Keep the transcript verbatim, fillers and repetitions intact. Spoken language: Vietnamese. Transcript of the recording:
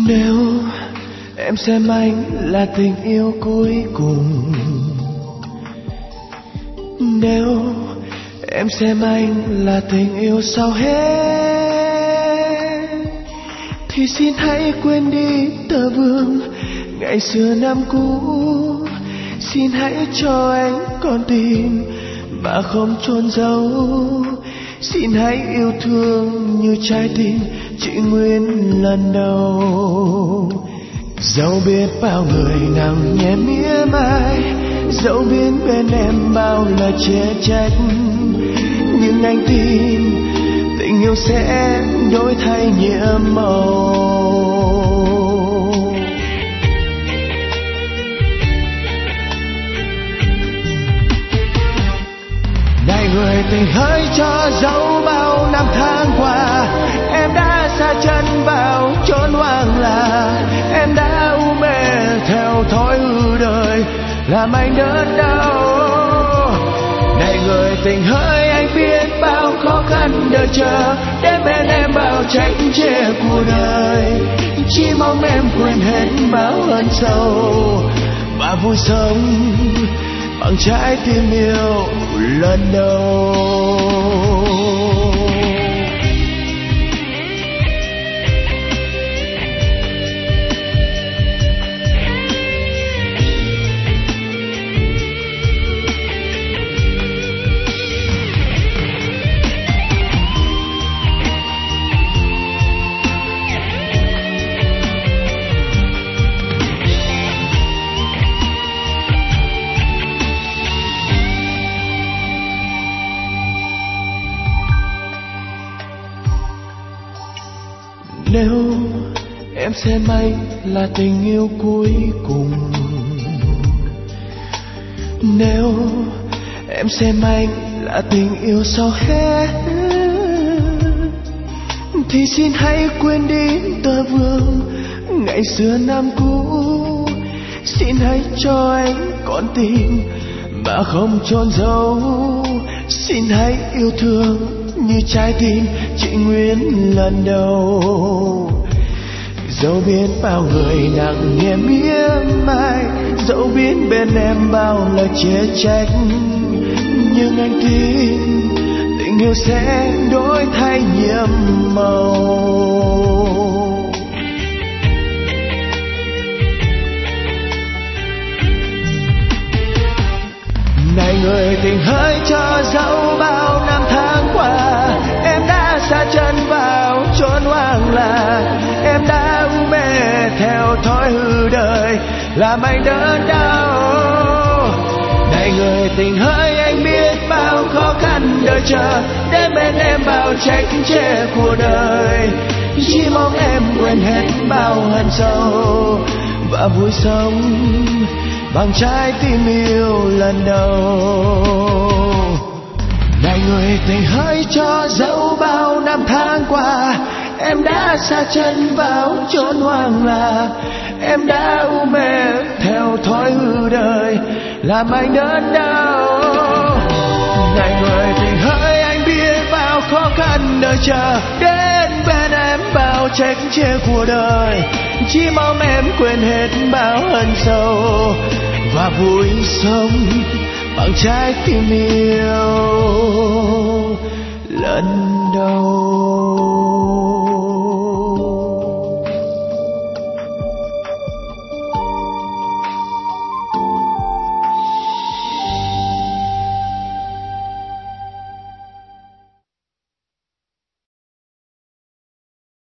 Nếu em xem anh là tình yêu cuối cùng, nếu em xem anh là tình yêu sau hết, thì xin hãy quên đi tờ vương ngày xưa năm cũ. Xin hãy cho anh con tim mà không chôn giấu. Xin hãy yêu thương như trái tim chị Nguyên lần đầu. Dẫu biết bao người nặng nhẹ mỉa mai, dẫu biết bên em bao lời chê trách, nhưng anh tin tình yêu sẽ đổi thay nhiệm màu. Này người tình hỡi, cho dẫu bao năm tháng qua em đã xa chân vào chốn hoang lạc, em đã u mê theo thói hư đời làm anh đớn đau. Này người tình hỡi, anh biết bao khó khăn đợi chờ đến bên em bao trách chê của đời, chỉ mong em quên hết bao ân sâu và vui sống bằng trái tim yêu lần đầu. Nếu em xem anh là tình yêu cuối cùng, nếu em xem anh là tình yêu sau hết, thì xin hãy quên đi tờ vương ngày xưa năm cũ. Xin hãy cho anh con tim mà không chôn giấu. Xin hãy yêu thương như trái tim chị Nguyên lần đầu. Dẫu biết bao người nặng nhẹ mỉa mai, dẫu biết bên em bao lời chê trách, nhưng anh tin tình yêu sẽ đổi thay nhiệm màu. Này người tình hỡi, cho dẫu bao năm tháng qua em đã xa chân vào chốn hoang lạc, em đã u mê theo thói hư đời làm anh đớn đau. Này người tình hỡi, anh biết bao khó khăn đợi chờ đến bên em bao trách chê của đời, chỉ mong em quên hết bao hận sâu và vui sống bằng trái tim yêu lần đầu. Này người tình hỡi, cho dẫu bao năm tháng qua em đã xa chân vào chốn hoang lạc, em đã u mê theo thói hư đời làm anh đớn đau. Này người tình hỡi, anh biết bao khó khăn đợi chờ đến bên em bao trách chê của đời, chỉ mong em quên hết bao ân sâu và vui sống bằng trái tim yêu lần đầu.